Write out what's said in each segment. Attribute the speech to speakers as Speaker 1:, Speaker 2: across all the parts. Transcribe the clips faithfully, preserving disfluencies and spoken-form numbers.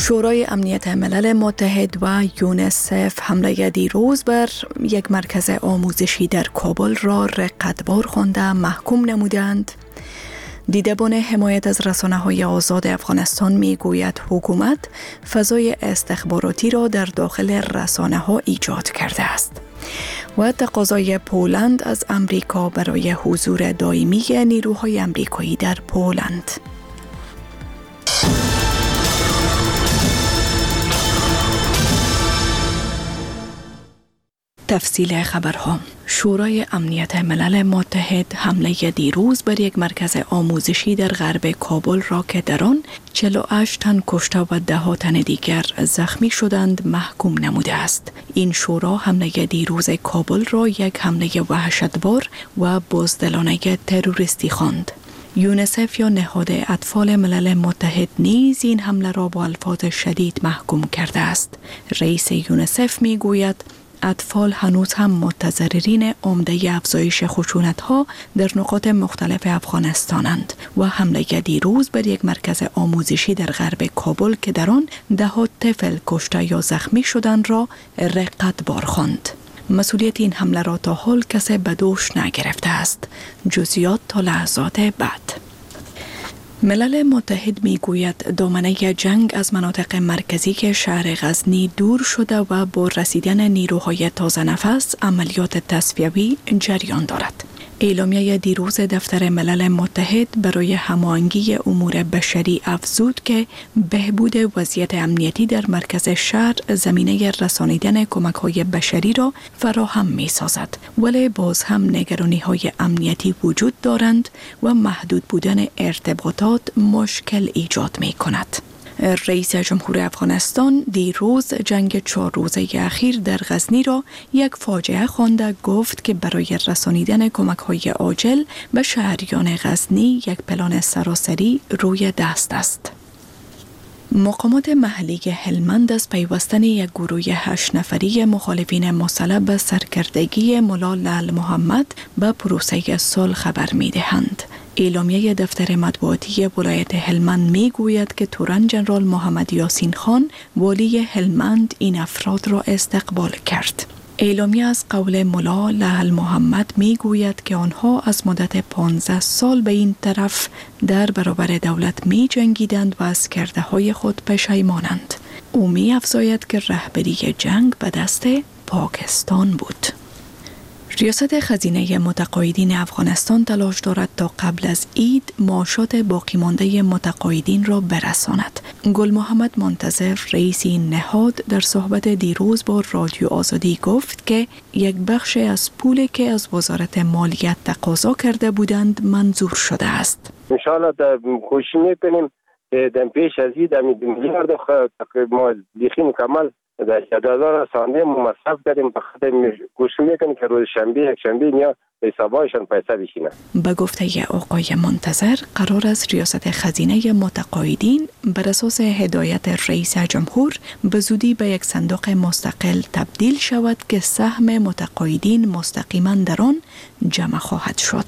Speaker 1: شورای امنیت ملل متحد و یونسف حمله دیروز بر یک مرکز آموزشی در کابل را رقتبار خوانده محکوم نمودند. دیدبان حمایت از رسانه‌های آزاد افغانستان می‌گوید حکومت فضای استخباراتی را در داخل رسانه‌ها ایجاد کرده است و تقاضای پولند از امریکا برای حضور دائمی نیروهای امریکایی در پولند. تفصیل خبرها. شورای امنیت ملل متحد حمله دیروز بر یک مرکز آموزشی در غرب کابل را که در آن چهل و هشت تن کشته و ده ها تن دیگر زخمی شدند محکوم نموده است. این شورا حمله دیروز کابل را یک حمله وحشتبار و بزدلانه تروریستی خواند. یونسف یا نهاد اطفال ملل متحد نیز این حمله را با الفاظ شدید محکوم کرده است. رئیس یونسف می گوید اطفال هنوز هم متضررین عمده افزایش خشونت‌ها در نقاط مختلف افغانستانند و حمله دیروز بر یک مرکز آموزشی در غرب کابل که در آن ده ها طفل کشته یا زخمی شدند را رقتبار خواند. مسئولیت این حمله را تا حال کسی به دوش نگرفته است. جزئیات تا لحظات بعد. ملل متحد می گوید دامنه جنگ از مناطق مرکزی که شهر غزنی دور شده و با رسیدن نیروهای تازه نفس عملیات تصفیوی جریان دارد. اعلامیه دیروز دفتر ملل متحد برای هماهنگی امور بشری افزود که بهبود وضعیت امنیتی در مرکز شهر زمینه رسانیدن کمک‌های بشری را فراهم می‌سازد، ولی باز هم نگرانی‌های امنیتی وجود دارند و محدود بودن ارتباطات مشکل ایجاد می‌کند. رئیس جمهور افغانستان دیروز جنگ چهار روزه اخیر در غزنی را یک فاجعه خوانده گفت که برای رسانیدن کمک‌های عاجل به شهریان غزنی یک پلان سراسری روی دست است. مقامات محلی هلمند از پیوستن یک گروه هشت نفری مخالفین مسلح به سرکردگی ملا لعل محمد به پروسه صلح خبر می‌دهند. اعلامیه دفتر مطبوعاتی ولایت هلمند می گوید که تورن جنرال محمد یاسین خان والی هلمند این افراد را استقبال کرد. اعلامیه از قول ملا لعل محمد می گوید که آنها از مدت پانزده سال به این طرف در برابر دولت می جنگیدند و از کرده های خود پشیمانند. او می افزاید که رهبری جنگ به دست پاکستان بود. ریاست خزینه متقاعدین افغانستان تلاش دارد تا قبل از عید معاشات باقی مانده متقاعدین را برساند. گل محمد منتظر رئیس این نهاد در صحبت دیروز با رادیو آزادی گفت که یک بخش از پولی که از وزارت مالیات تقاضا کرده بودند منظور شده است.
Speaker 2: ان شاء الله کوشش میکنیم که در پیش از عید میلیارد ما بیخی مکمل در جدول رسانه مصرف کردیم، بخاطر کوشش میکنیم که روز شنبه یک شنبه نیا حسابایشان پیسه بشینه.
Speaker 1: به گفته آقای منتظر قرار است ریاست خزینه متقاعدین بر اساس هدایت رئیس جمهور به زودی به یک صندوق مستقل تبدیل شود که سهم متقاعدین مستقیما در آن جمع خواهد شد.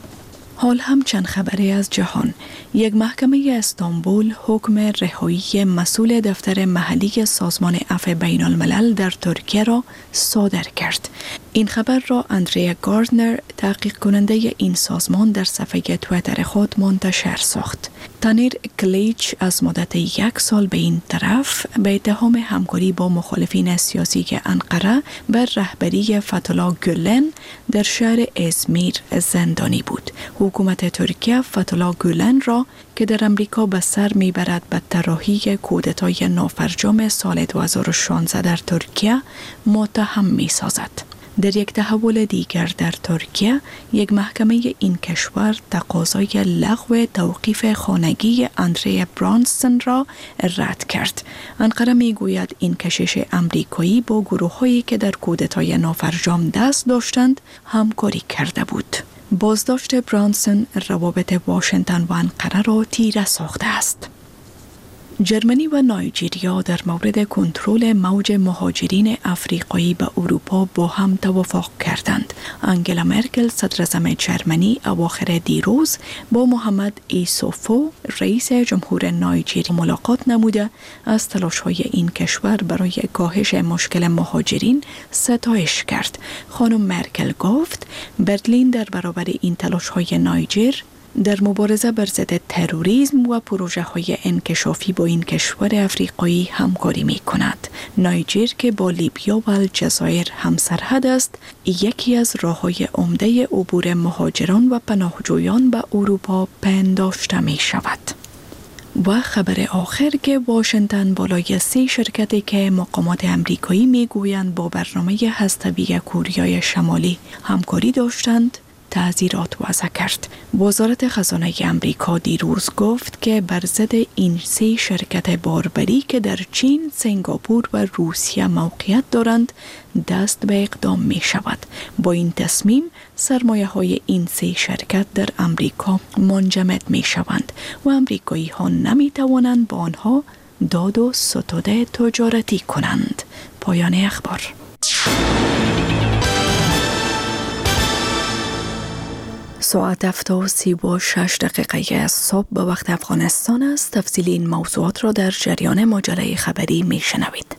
Speaker 1: حال هم چند خبری از جهان. یک محکمه استانبول حکم رهایی مسئول دفتر محلی سازمان عفو بین الملل در ترکیه را صادر کرد. این خبر را اندریا گاردنر تحقیق کننده این سازمان در صفحه توییتر خود منتشر ساخت. تانیر کلیچ از مدت یک سال به این طرف به اتهام همکاری با مخالفین سیاسی انقره بر رهبری فتح‌الله گولن در شهر ازمیر زندانی بود. حکومت ترکیه فتح‌الله گولن را که در امریکا به سر میبرد به طراحی کودتای نافرجام سال دو هزار و شانزده در ترکیه متهم میسازد. در یک تحول دیگر در ترکیه، یک محکمه این کشور تقاضای لغو توقیف خانگی اندری برانسون را رد کرد. انقره میگوید این کشیش امریکایی با گروه‌هایی که در کودتای نافرجام دست داشتند همکاری کرده بود. بازداشت برانسون روابط واشنگتن و انقره را تیره ساخته است. جرمنی و نایجریا در مورد کنترل موج مهاجرین افریقایی به اروپا با هم توافق کردند. انگلا مرکل صدراعظم جرمنی اواخر دیروز با محمد ایسوفو رئیس جمهور نایجریا ملاقات نموده از تلاش‌های این کشور برای کاهش مشکل مهاجرین ستایش کرد. خانم مرکل گفت برلین در برابر این تلاش‌های نایجر در مبارزه بر ضد تروریسم و پروژه‌های انکشافی با این کشور افریقایی همکاری می‌کند. نایجر که با لیبیا و الجزایر همسرحد است، یکی از راه‌های عمده عبور مهاجران و پناهجویان به اروپا پنداشته می‌شود. و خبر آخر که واشنگتن بالای سه شرکتی که مقامات امریکایی می‌گویند با برنامه هسته‌ای کره شمالی همکاری داشتند تعزیرات وضع کرد. وزارت خزانه امریکا دیروز گفت که بر ضد این سه شرکت باربری که در چین، سنگاپور و روسیه موقعیت دارند دست به اقدام می شود. با این تصمیم سرمایه های این سه شرکت در امریکا منجمد می شوند و امریکایی ها نمی توانند با آنها داد و ستد تجارتی کنند. پایان اخبار. ساعت هفت و سی و شش دقیقه از صبح به وقت افغانستان است. تفصیل این موضوعات را در جریان مجله خبری می شنوید.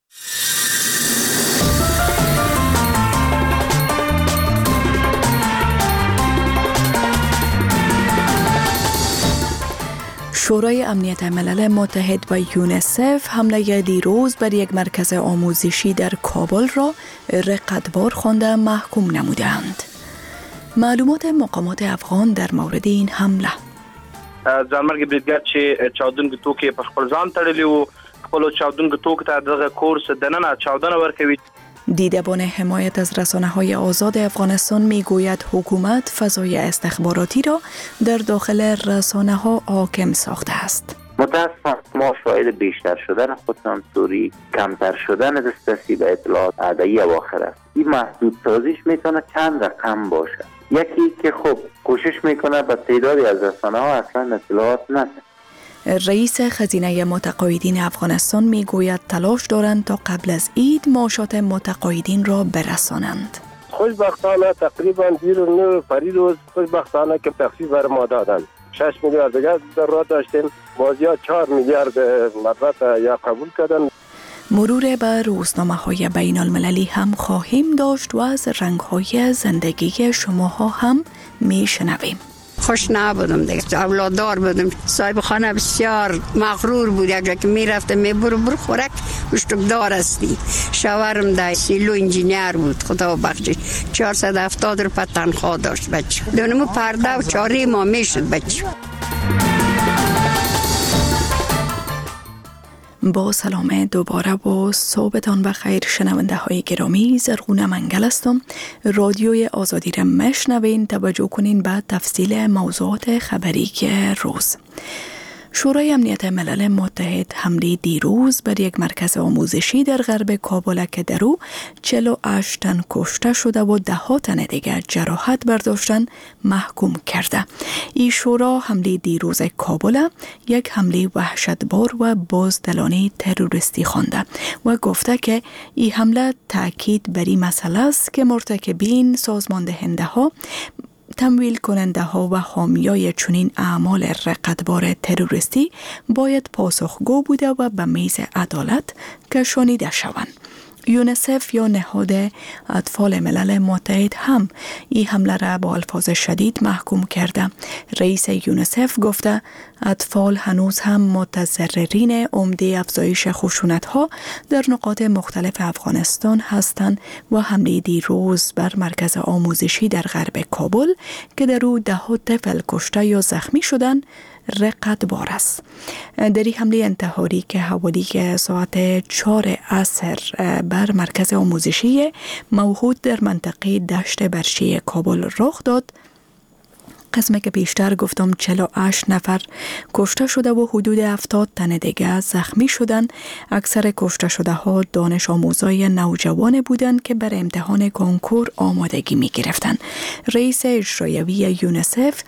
Speaker 1: شورای امنیت ملل متحد و یونیسف حمله دیروز بر یک مرکز آموزشی در کابل را رقتبار خوانده محکوم نمودند. معلومات مقامات افغان در مورد این حمله.
Speaker 3: ځانمرګي بریدګر چې چاودونکو توکي په خپل ځان تړلي وو، خپل چاودونکو توکو ته دغه کورس دننه چاودنه ورکوي.
Speaker 1: دیدبان حمایت از رسانه‌های آزاد افغانستان میگوید حکومت فضای استخباراتی را در داخل رسانه‌ها حاکم ساخته است.
Speaker 4: متاسفانه ما شاهد بیشتر شدن خودسانسوری، کمتر شدن دسترسی به اطلاعات عادی اواخر است. این محدود سازیش میتونه چند رقم باشه. یکی که خب کوشش میکنه به تعدادی از رسانه‌ها اصلا اطلاعات نده.
Speaker 1: رئیس خزینه متقاعدین افغانستان میگوید تلاش دارند تا قبل از عید معاشات متقاعدین را برسانند.
Speaker 2: خوشبختانه تقریبا دیر و نو پریروز خوشبختانه که تخفیف بر ما دادند. شش میلیارد دیگر در راه داشتیم، بازیا چهار میلیارد مربوط یا قبول کردن.
Speaker 1: مرور به روزنامه‌های بین المللی هم خواهیم داشت و از رنگ‌های زندگی شماها هم میشنویم.
Speaker 5: خوش نبودم دیگه، اولاددار بودم، صاحب خانه بسیار مغرور بود، اگر که میرفتم میبرو برو خورک مشتکدار هستی. شوهرم در سیلو انجینیر بود، خدا بخشش چهارصد و هفتاد روپیه تنخواه داشت بچه، دونمو پرده و چاری ما میشد بچه.
Speaker 1: با سلام دوباره و صبحتان بخیر شنونده های گرامی. زرغون منگل هستم. رادیوی آزادی را مشنوین. توجه کنین به تفصیل موضوعات خبری روز. شورای امنیت ملل متحد حمله دیروز بر یک مرکز آموزشی در غرب کابل که در او چهل و هشت تن کشته شده و ده ها تن دیگر جراحت برداشتن محکوم کرده. این شورا حمله دیروز کابل یک حمله وحشتبار و بازدلانه تروریستی خوانده و گفته که این حمله تاکید بر این مسئله است که مرتکبین سازمان دهنده ها، تمویل کننده ها و حامیای چنین اعمال رقتبار تروریستی باید پاسخگو بوده و به میز عدالت کشانیده شوند. یونیسف یا نهاد اطفال ملل متحد هم این حمله را با الفاظ شدید محکوم کرده. رئیس یونیسف گفته اطفال هنوز هم متضررین عمده افزایش خشونت ها در نقاط مختلف افغانستان هستند و حمله دیروز بر مرکز آموزشی در غرب کابل که در او ده ها طفل کشته یا زخمی شدند رقتبار است. در این حمله انتحاری که حوالی ساعت چهار عصر بر مرکز آموزشی موجود در منطقه دشت برشی کابل رخ داد، قسمه که بیشتر گفتم چهل و هشت نفر کشته شده و حدود هفتاد تن دیگه زخمی شدند. اکثر کشته شده ها دانش آموزای نوجوان بودند که بر امتحان کنکور آمادگی می گرفتند. رئیس اجرایی یونیسف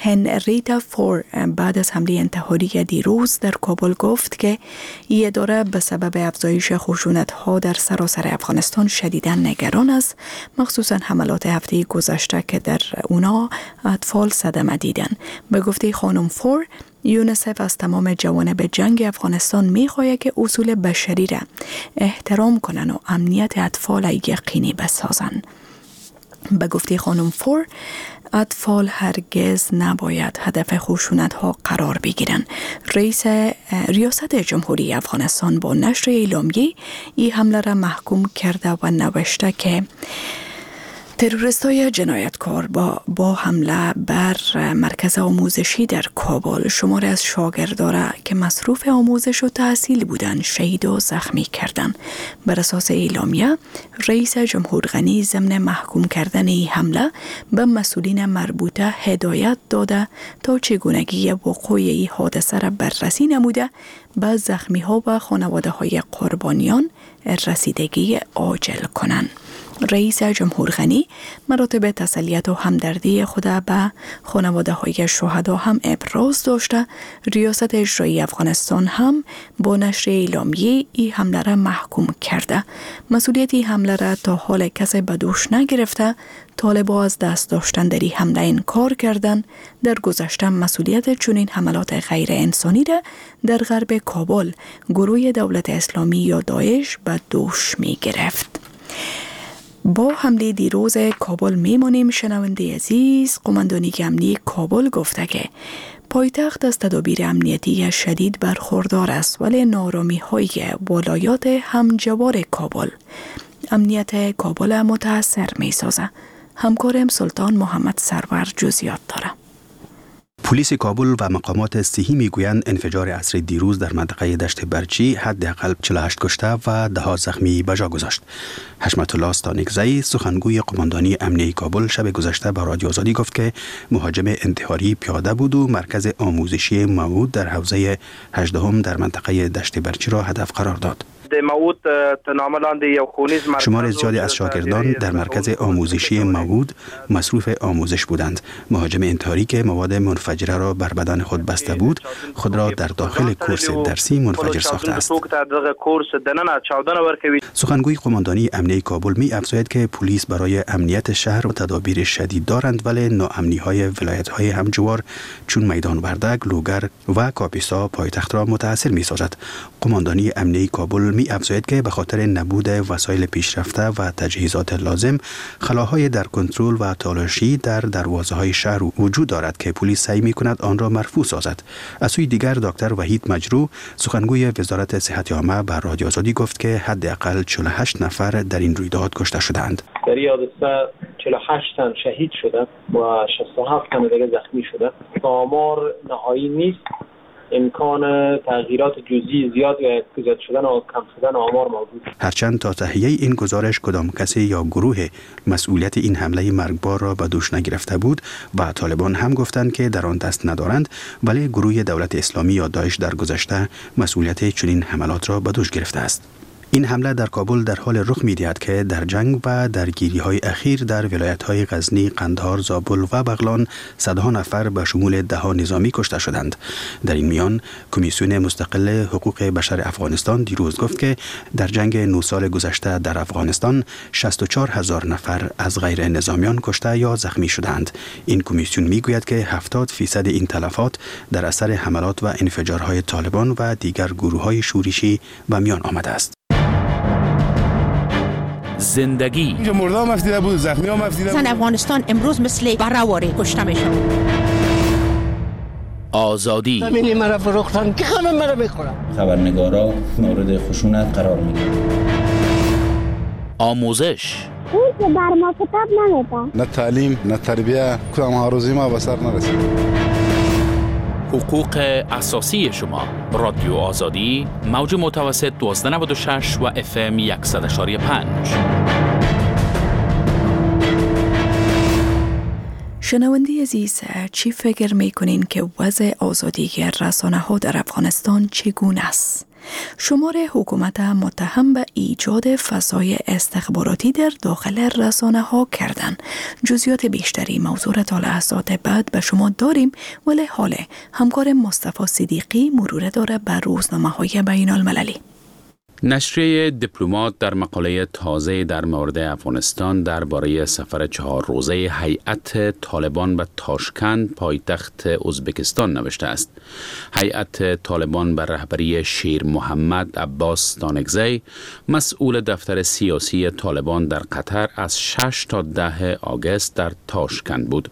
Speaker 1: هنریتا فور بعد از حمله انتحاری دیروز در کابل گفت که این اداره به سبب افزایش خشونت‌ها در سراسر افغانستان شدیداً نگران است، مخصوصاً حملات هفته گذشته که در اونا اطفال صدمه دیدن. به گفته خانم فور، یونیسف از تمام جوانب جنگ افغانستان می‌خواهد که اصول بشری را احترام کنند و امنیت اطفال یقینی بسازند. به گفته خانم فور، اطفال هرگز نباید هدف خشونت‌ها قرار بگیرند. رئیس ریاست جمهوری افغانستان با نشر اعلامیه این حمله را محکوم کرده و نوشته که تروریست‌های جنایتکار با با حمله بر مرکز آموزشی در کابل شمار از شاگردان که مصروف آموزش و تحصیل بودند شهید و زخمی کردند. بر اساس اعلامیه، رئیس جمهور غنی ضمن محکوم کردن این حمله به مسئولین مربوطه هدایت داده تا چگونگی وقوع این حادثه را بررسی نموده به زخمی‌ها و خانواده‌های قربانیان رسیدگی عاجل کنند. رئیس جمهور غنی مراتب تسلیت و همدردی خود به خانواده های شهدا هم ابراز داشته. ریاست اجرایی افغانستان هم با نشر اعلامیه این حمله را محکوم کرده. مسئولیت این حمله را تا حال کسی به دوش نگرفته. طالبان از دست داشتن در این حمله انکار کردند. در گذشته مسئولیت چنین حملات غیر انسانی را در غرب کابل گروه دولت اسلامی یا داعش به دوش می گرفت. با حمله دیروز کابل میمانیم. شنونده عزیز، قماندانی امنیتی کابل گفته که پایتخت از تدابیر امنیتی شدید برخوردار است، ولی نارامی های ولایات همجوار کابل امنیت کابل متاثر می سازه. همکارم سلطان محمد سرور جزئیات داره.
Speaker 6: پلیس کابل و مقامات صحی میگویند انفجار عصر دیروز در منطقه دشت برچی حداقل چهل و هشت کشته و ده زخمی به جا گذاشت. حشمت الله استانکزی، سخنگوی قماندانی امنیتی کابل، شب گذشته به رادیو آزادی گفت که مهاجم انتحاری پیاده بود و مرکز آموزشی موعود در حوزه هجدهم در منطقه دشت برچی را هدف قرار داد. شمار زیادی از شاگردان در مرکز آموزشی موعود مصروف آموزش بودند. مهاجم انتحاری که مواد منفجره را بر بدن خود بسته بود، خود را در داخل کورس درسی منفجر ساخته است. سخنگوی قماندانی امنیتی کابل می افزاید که پلیس برای امنیت شهر و تدابیر شدید دارند، ولی ناامنی های ولایت های همجوار چون میدان وردک، لوگر و کاپیسا پایتخت را متاثر می سازد. قماندانی امنیتی کابل می افزاید که به خاطر نبود وسایل پیشرفته و تجهیزات لازم، خلاهای در کنترل و تالاشی در دروازه های شهر وجود دارد که پلیس سعی می کند آن را مرفوع سازد. از سوی دیگر دکتر وحید مجروح، سخنگوی وزارت صحت عامه، بر رادیو آزادی گفت که حداقل چهل و هشت نفر در این رویداد کشته شدند.
Speaker 7: در این حادثه چهل و هشت تن شهید شده و شصت و هفت تن دیگر زخمی شده. آمار نهایی نیست. امکان تغییرات جزئی زیاد یا زیاد شدن و کم شدن آمار موجود.
Speaker 6: هرچند تا تهیه این گزارش کدام کسی یا گروه مسئولیت این حمله مرگبار را به دوش نگرفته بود و طالبان هم گفتند که در آن دست ندارند، ولی گروه دولت اسلامی یا داعش در گذشته مسئولیت چنین حملات را به دوش گرفته است. این حمله در کابل در حال رخ می‌دهد که در جنگ و درگیری‌های اخیر در ولایت‌های غزنی، قندهار، زابل و بغلان صدها نفر به شمول ده‌ها نظامی کشته شدند. در این میان کمیسیون مستقل حقوق بشر افغانستان دیروز گفت که در جنگ نه سال گذشته در افغانستان شصت و چهار هزار نفر از غیر نظامیان کشته یا زخمی شدند. این کمیسیون میگوید که هفتاد درصد این تلفات در اثر حملات و انفجارهای طالبان و دیگر گروه‌های شورشی به میان آمده است.
Speaker 8: زندگی
Speaker 9: اینجا مردم مفتیده بود، زخمی ها مفتیده بود.
Speaker 10: زن افغانستان امروز مثل برآوری کشته میشن.
Speaker 8: آزادی
Speaker 11: زمینی مرا فروختن که همه مرا میخورن.
Speaker 12: خبرنگارا مورد خشونت قرار میگیرن.
Speaker 8: آموزش
Speaker 13: اون که بر ما کتاب نمیده.
Speaker 9: نه تعلیم، نه تربیه، کدام هاروزی ما به سر نرسید.
Speaker 8: حقوق اساسی شما. رادیو آزادی، موج متوسط دوازده نود و شش و اف ام صد و یک و پنج.
Speaker 1: شنونده عزیز، چی فکر میکنین که وضع آزادی رسانه ها در افغانستان چگونه است؟ شمار حکومت متهم به ایجاد فضای استخباراتی در داخل رسانه ها کردند. جزئیات بیشتری موضوع را تا لحظات بعد به شما داریم، ولی حالا همکار مصطفی صدیقی مرور داره بر روزنامه های بین المللی.
Speaker 8: نشریه دیپلمات در مقاله تازه در مورد افغانستان درباره سفر چهار روزه هیئت طالبان به تاشکند پایتخت ازبکستان نوشته است. هیئت طالبان بر رهبری شیر محمد عباس دانگزی، مسئول دفتر سیاسی طالبان در قطر، از شش تا ده آگوست در تاشکند بود.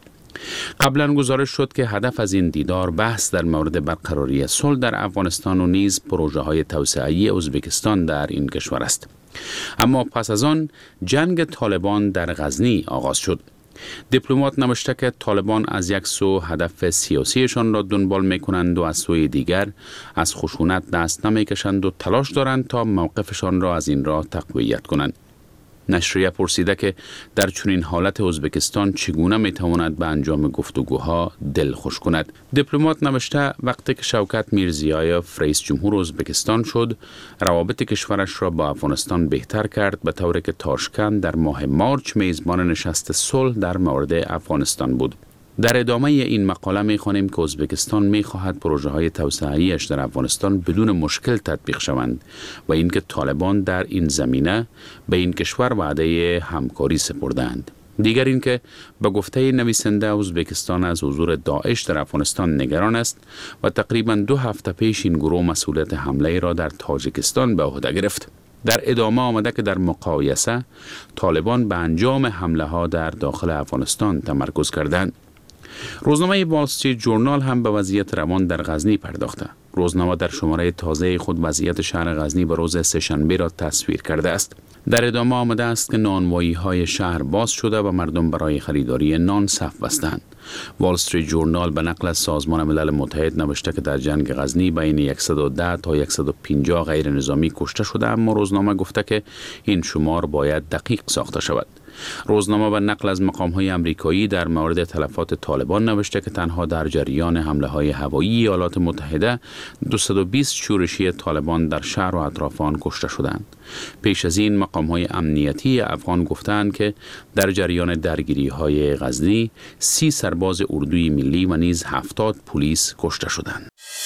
Speaker 8: قبلا گزارش شد که هدف از این دیدار بحث در مورد برقراری صلح در افغانستان و نیز پروژه های توسعه‌ای ازبکستان در این کشور است. اما پس از آن جنگ طالبان در غزنی آغاز شد. دیپلمات نوشته که طالبان از یک سو هدف سیاسیشان را دنبال می کنند و از سوی دیگر از خشونت دست نمی کشند و تلاش دارند تا موقفشان را از این راه تقویت کنند. نشریه پرسیده که در چنین حالت ازبکستان چگونه میتواند به انجام گفتگوها دل خوش کند. دیپلمات نوشته وقتی که شوکت میرزیایف رئیس جمهور ازبکستان شد، روابط کشورش را با افغانستان بهتر کرد، به طوری که تاشکند در ماه مارچ میزبان نشست صلح در مورد افغانستان بود. در ادامه این مقاله می‌خوانیم که ازبکستان می‌خواهد پروژه‌های توسعه‌ایش در افغانستان بدون مشکل تطبیق شوند و اینکه طالبان در این زمینه به این کشور وعده همکاری سپردند. دیگر اینکه به گفته نویسنده ازبکستان از حضور داعش در افغانستان نگران است و تقریباً دو هفته پیش این گروه مسئولیت حمله را در تاجیکستان به عهده گرفت. در ادامه آمده که در مقایسه طالبان به انجام حمله ها در داخل افغانستان تمرکز کردند. روزنامه وال استریت جورنال هم به وضعیت روان در غزنی پرداخته. روزنامه در شماره تازه خود وضعیت شهر غزنی به روز سه‌شنبه را تصویر کرده است. در ادامه آمده است که نانوایی های شهر باز شده و مردم برای خریداری نان صف بستند. وال استریت جورنال به نقل از سازمان ملل متحد نوشته که در جنگ غزنی بین صد و ده تا صد و پنجاه غیر نظامی کشته شده، اما روزنامه گفته که این شمار باید دقیق ساخته شود. روزنامه به نقل از مقام‌های آمریکایی در مورد تلفات طالبان نوشته که تنها در جریان حمله‌های هوایی ایالات متحده دویست و بیست شورشی طالبان در شهر و اطراف آن کشته شدند. پیش از این مقام‌های امنیتی افغان گفتند که در جریان درگیری‌های غزنی سی سرباز اردوی ملی و نیز هفتاد پلیس کشته شدند.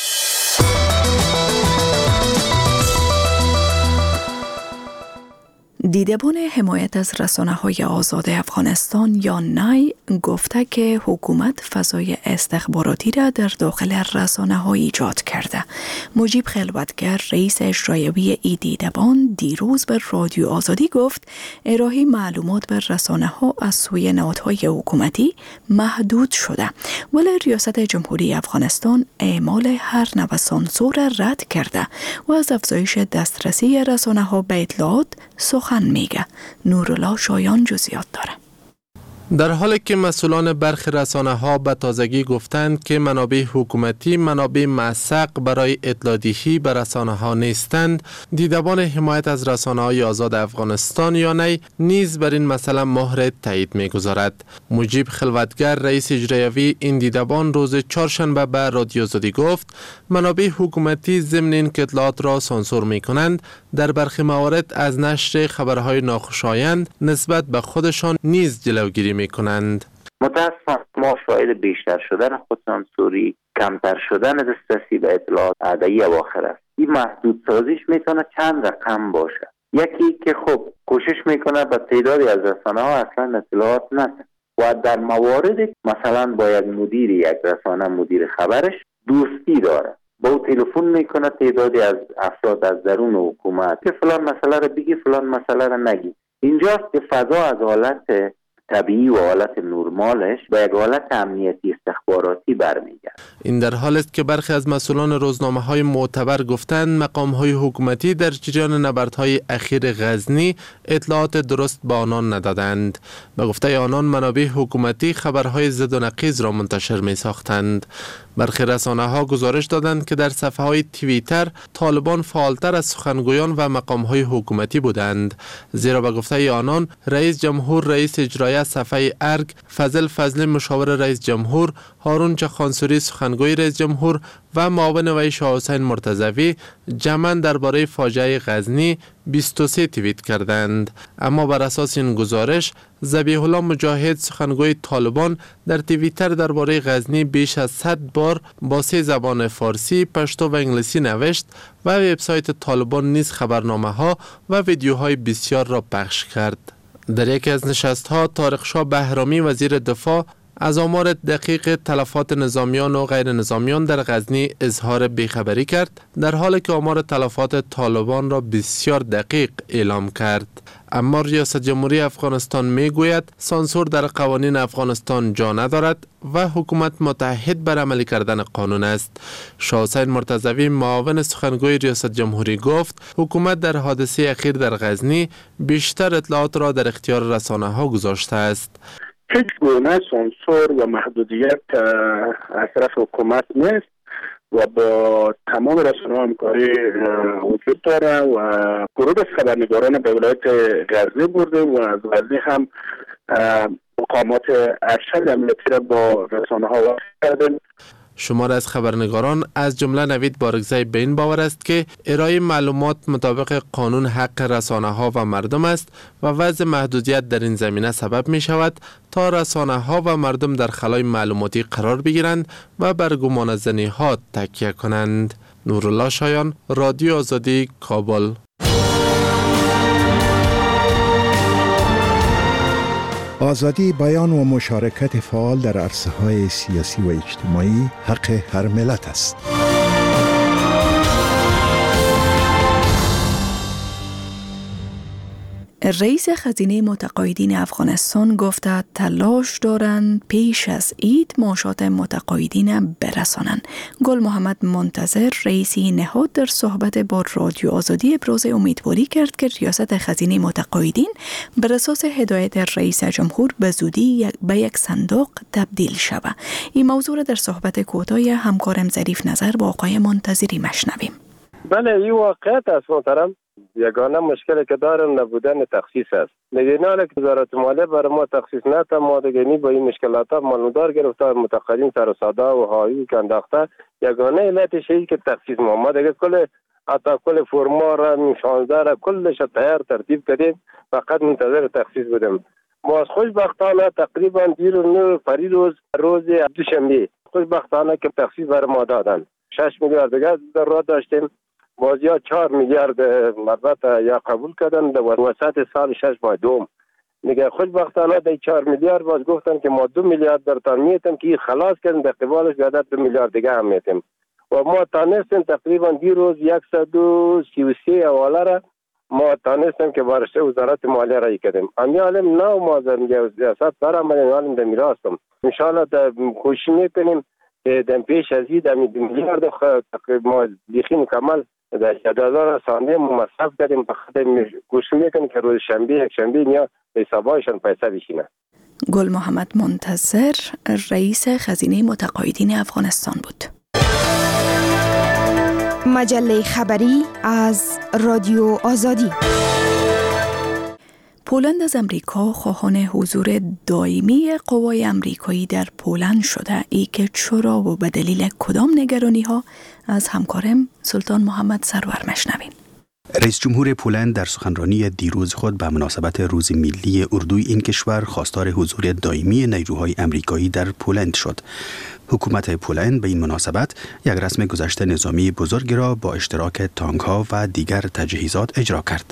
Speaker 1: دیدبان حمایت از رسانه‌های آزاد افغانستان یا نای گفته که حکومت فضای استخباراتی را در داخل رسانه‌ها ایجاد کرده. مجیب خلوتگر رئیس اجرایی ای دیدبان دیروز به رادیو آزادی گفت ارائه معلومات به رسانه‌ها از سوی نهادهای حکومتی محدود شده، ولی ریاست جمهوری افغانستان اعمال هر نوع سانسور را رد کرده و از افزایش دسترسی رسانه‌ها به اطلاعات سخن میگه. نورالله شایان جزئیات داره.
Speaker 14: در حالی که مسئولان برخی رسانه‌ها به تازگی گفتند که منابع حکومتی منابع موثق برای اطلاع‌دهی به رسانه‌ها نیستند، دیدبان حمایت از رسانه‌های آزاد افغانستان یا نی نیز بر این مسئله مهر تایید می‌گذارد. مجیب خلوتگر رئیس اجرایی این دیدبان روز چهارشنبه به رادیو آزادی گفت منابع حکومتی ضمن این که اطلاعات را سانسور می‌کنند، در برخی موارد از نشر خبرهای ناخوشایند نسبت به خودشان نیز جلوگیری می‌کنند.
Speaker 4: متاسفانه ما شاهد بیشتر شدن خود سانسوری، کمتر شدن دسترسی به اطلاعات عادی اواخر است. این محدود سازیش میتونه چند رقم باشه. یکی که خب کوشش میکنه به تعدادی از رسانه‌ها اصلا اطلاعات نده و در موارد مثلا باید مدیر یک رسانه، مدیر خبرش دوستی داره، با او تلفن میکنه تعدادی از افراد از درون حکومت که فلان مسئله رو بگی، فلان مسئله رو نگی. اینجاست که فضا از حالت طبیعی و حالت نرمالش به یک حالت امنیتی استخباراتی برمیگرده.
Speaker 14: این در حالی است که برخی از مسئولان روزنامه‌های معتبر گفتند مقام‌های حکومتی در جریان نبردهای اخیر غزنی اطلاعات درست به آنان ندادند. به گفته آنان منابع حکومتی خبرهای ضد و نقیض را منتشر می‌ساختند. برخی رسانه‌ها گزارش دادند که در صفحه‌های توییتر طالبان فعالتر از سخنگویان و مقام‌های حکومتی بودند، زیرا به گفته آنان رئیس جمهور، رئیس اجرایی صفحه ارگ فضل فضلی مشاور رئیس جمهور، هارون چخانسوری سخنگوی رئیس جمهور و معاون وی شاه حسین مرتضوی جمعاً درباره فاجعه غزنی بیست و سه توییت کردند. اما بر اساس این گزارش ذبیح الله مجاهد سخنگوی طالبان در توییتر درباره غزنی بیش از صد بار با سه زبان فارسی، پشتو و انگلیسی نوشت و وبسایت طالبان نیز خبرنامه‌ها و ویدیوهای بسیار را پخش کرد. در یکی از نشست‌ها طارق شاه بهرامی وزیر دفاع از آمار دقیق تلفات نظامیان و غیر نظامیان در غزنی اظهار بیخبری کرد، در حالی که آمار تلفات طالبان را بسیار دقیق اعلام کرد. اما ریاست جمهوری افغانستان می گوید سانسور در قوانین افغانستان جا ندارد و حکومت متحد بر عملی کردن قانون است. شاه حسین مرتضوی معاون سخنگوی ریاست جمهوری گفت حکومت در حادثه اخیر در غزنی بیشتر اطلاعات را در اختیار رسانه ها گذاشته است.
Speaker 15: هیچ گونه سانسور و محدودیت از طرف حکومت نیست و با تمام رسانه‌ها همکاری وجود داره و گروه خبرنگاران به ولایت غزنی بردیم و از غزنی هم مقامات ارشد امنیتی را با رسانه‌ها وصل کردیم.
Speaker 14: شمار از خبرنگاران از جمله نوید بارگزی به این باور است که ارائه معلومات مطابق قانون حق رسانه‌ها و مردم است و وضع محدودیت در این زمینه سبب می شود تا رسانه‌ها و مردم در خلای معلوماتی قرار بگیرند و بر گمانه‌زنی‌ها تکیه کنند. نورالله شایان، رادیو آزادی، کابل.
Speaker 16: آزادی بیان و مشارکت فعال در عرصه‌های سیاسی و اجتماعی حق هر ملت است.
Speaker 1: رئیس خزینه متقاعدین افغانستان گفته تلاش دارند پیش از عید معاشات متقاعدین برسانند. گل محمد منتظر رئیسی نهاد در صحبت با رادیو آزادی ابراز امیدواری کرد که ریاست خزینه متقاعدین بر اساس هدایت رئیس جمهور به زودی به یک صندوق تبدیل شود. این موضوع در صحبت کوتاه همکارم ظریف نظر با آقای منتظری مشنویم.
Speaker 2: بله، این واقعیت است محترم. یگانه مشکلی که دارم نبودن تخصیص است. نگران که وزارت مالیه برای ما تخصیص نده، ما دیگه با این مشکلات معلومدار گرفته، متقاعدین سر و ساده و هایی که انداخته. یگانه علتش اینه که تخصیص ما ما دیگه کل حتی کل فرما را شانزده را کلش تیار ترتیب کردیم، فقط منتظر تخصیص بودیم. ما خوشبختانه تقریبا دیر و نور پری روز روز دوشنبه خوشبختانه که تخصیص برای ما دادن. شش میلیارد دیگه در راه داشتیم، بازیا چهار میلیارد مربوط یا قبول کردن در وسط سال شش ماه دوم. میگه خوشبختانه در چهار میلیارد باز گفتن که ما دو میلیارد در تان میتیم که خلاص کردن، در قبالش گردد دو میلیارد دیگه هم میتیم و ما تانستیم تقریبا دی روز صد و سی و سه حواله را ما تانستیم که بارشته وزارت مالیه رای کردیم. امی عالم نه ما در میگه سیاست برام من عالم در میراستم انشاءالله در کوشش میکنیم که در پیش از این در میلیارد ما بیخی مکمل در جدول رسانه مصرف کردیم، بخاطر گوش میکنیم که روز شنبه یک شنبه نیا حسابایشان پیسه بشینه.
Speaker 1: گل محمد منتظر رئیس خزینه متقاعدین افغانستان بود.
Speaker 17: مجله خبری از رادیو آزادی.
Speaker 1: پولند از امریکا خواهان حضور دائمی قوای امریکایی در پولند شده. ای که چرا و به دلیل کدام نگرانی ها از همکارم سلطان محمد سرور مشنوین.
Speaker 6: رئیس جمهور پولند در سخنرانی دیروز خود به مناسبت روز ملی اردوی این کشور خواستار حضور دائمی نیروهای امریکایی در پولند شد. حکومت پولند به این مناسبت یک رسم گذشت نظامی بزرگ را با اشتراک تانک‌ها و دیگر تجهیزات اجرا کرد.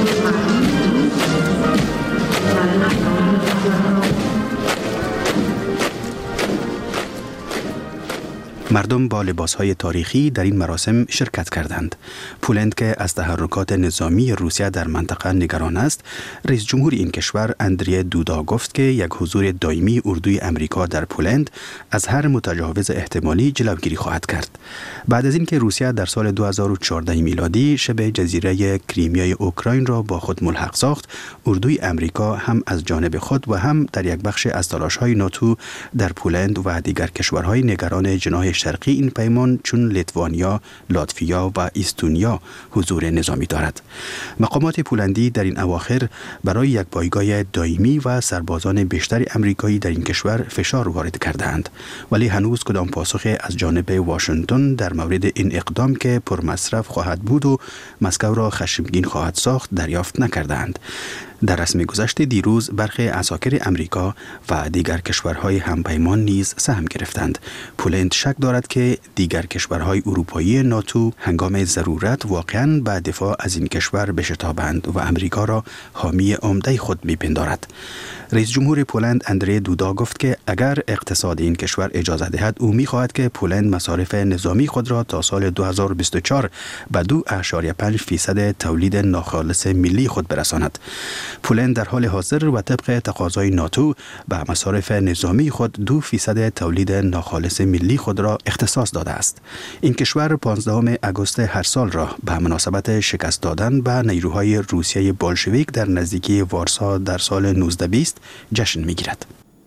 Speaker 6: مردم با لباسهای تاریخی در این مراسم شرکت کردند. پولند که از تحرکات نظامی روسیه در منطقه نگران است، رئیس جمهور این کشور اندری دودا گفت که یک حضور دائمی اردوی امریکا در پولند از هر متجاوز احتمالی جلوگیری خواهد کرد. بعد از اینکه روسیه در سال دو هزار و چهارده میلادی شبه جزیره کریمیای اوکراین را با خود ملحق ساخت، اردوی امریکا هم از جانب خود و هم در یک بخش از تلاش‌های ناتو در پولند و دیگر کشورهای نگران جناح شرقی این پیمان چون لیتوانیا، لاتویا و استونیا حضور نظامی دارد. مقامات پولندی در این اواخر برای یک پایگاه دائمی و سربازان بیشتر امریکایی در این کشور فشار وارد کردند، ولی هنوز کدام پاسخ از جانب واشنگتن در مورد این اقدام که پرمصرف خواهد بود و مسکو را خشمگین خواهد ساخت دریافت نکردند. در رسم گذشته دیروز برخی عساکر امریکا و دیگر کشورهای همپیمان نیز سهم گرفتند. پولند شک دارد که دیگر کشورهای اروپایی ناتو هنگام ضرورت واقعاً به دفاع از این کشور بشتابند و امریکا را حامی عمده خود می‌پندارد. رئیس جمهور پولند اندری دودا گفت که اگر اقتصاد این کشور اجازه دهد او می‌خواهد که پولند مصارف نظامی خود را تا سال دو هزار و بیست و چهار به دو اعشاریه پنج فیصد تولید ناخالص ملی خود برساند. پولند در حال حاضر و طبق تقاضای ناتو به مصارف نظامی خود دو فیصد تولید ناخالص ملی خود را اختصاص داده است. این کشور پانزدهم آگوست هر سال را به مناسبت شکست دادن به نیروهای روسیه بولشویک در نزدیکی وارسا در سال نوزده بیست جشن می‌گیرد.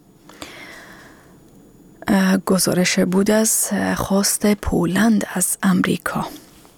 Speaker 1: گزارش بود از خواست پولند از امریکا.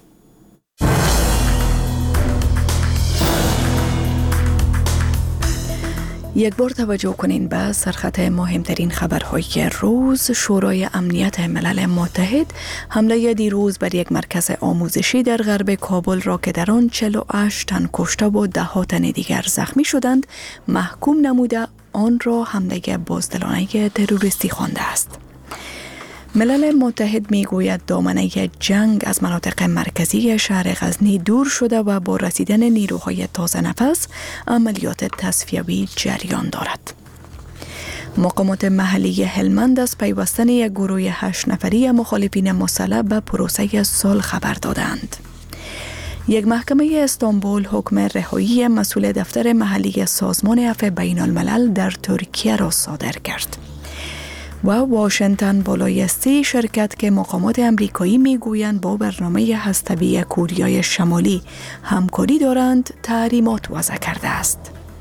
Speaker 1: یک بار توجه کنین به سرخط مهمترین خبرهای روز. شورای امنیت ملل متحد حمله دیروز بر یک مرکز آموزشی در غرب کابل را که در آن چهل و هشت تن کشته و ده ها تن دیگر زخمی شدند محکوم نموده آن را حمله بزدلانه تروریستی خوانده است. ملل متحد می گوید دامنه جنگ از مناطق مرکزی شهر غزنی دور شده و با رسیدن نیروهای تازه نفس عملیات تصفیوی جریان دارد. مقامات محلی هلمند از پیوستن یک گروه هشت نفری مخالفین مسلح به پروسه صلح خبر دادند. یک محکمه استانبول حکم رهایی مسئول دفتر محلی سازمان عفو بین الملل در ترکیه را صادر کرد. و واشنگتن بالای سی شرکت که مقامات امریکایی میگویند با برنامه هسته‌ای کوریای شمالی همکاری دارند تحریمات وضع کرده است.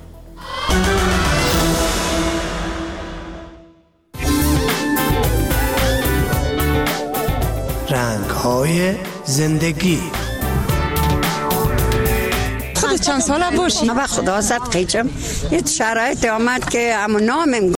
Speaker 18: رنگ‌های زندگی.
Speaker 5: خود چند ساله باشی؟ من به خدا ست قیچم یه شرایط آمد که همون نامم